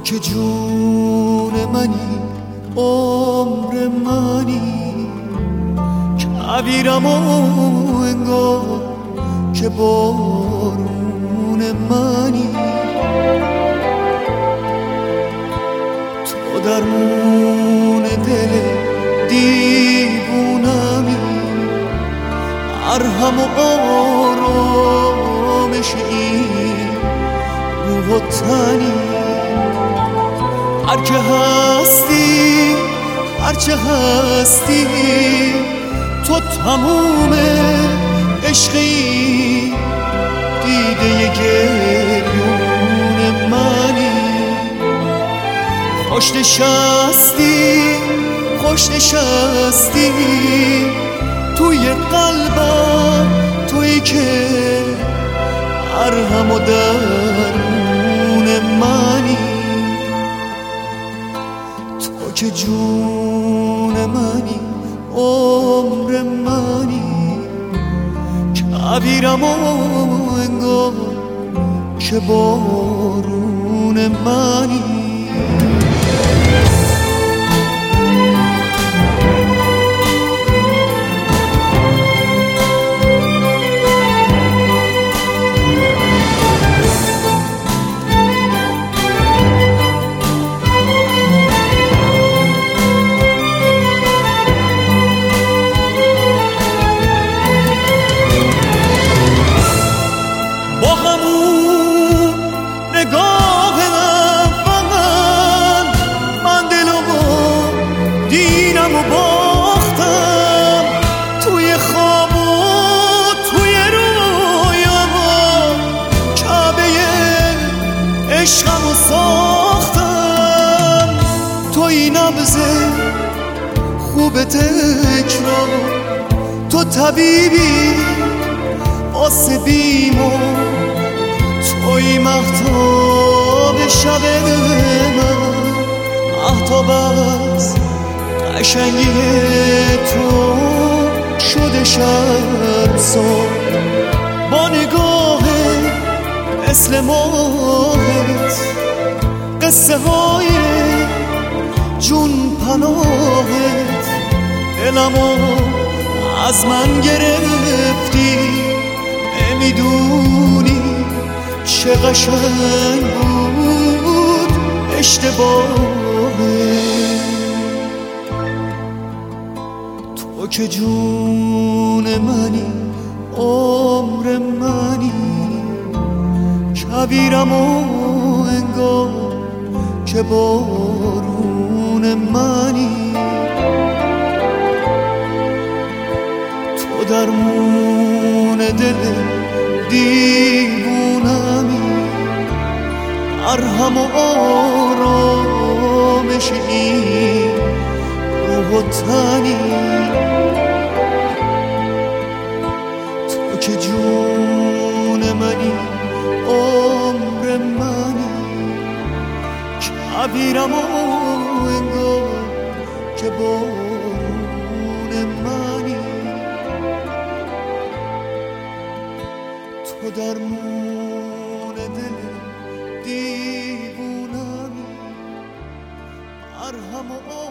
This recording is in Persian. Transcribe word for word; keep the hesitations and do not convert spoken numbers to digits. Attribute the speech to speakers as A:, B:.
A: که جون منی، عمر منی، کبیرم و انگار که بارون منی. تو درمون دل دیوونمی، مرهم و آرامش این روح و تنی. هر که هستی، هرچه هستی، تو تموم عشقی، دیده گریون منی. خوش نشستی، خوش نشستی توی قلبم، تویی که مرهم و درمون منی. تو که جون منی، عمر منی، کبیرم و انگار که بارون منی. با همون نگاه اول من دلو دینم و باختم، توی خواب و توی رویام کعبه عشقم و ساختم. توی نبض خوب تکرار، تو طبیبی واسه بیمو، توی مهتاب شب من، مهتاب از قشنگی تو شده شمسا. با نگاه مثل ماهت، قصه های جون پناهت، دلمو از من گرفتی، نمیدونی چه قشنگ بود اشتباهه. تو که جون منی، عمر منی، کبیرم و انگار که بارون منی. تو درمون دل دیوونمی، مرهم و آرامش این روح و تنی. تو که جون منی، عمر منی، کبیرم و انگار که بارون منی. تو درمون دل دیوونمی، مرهم و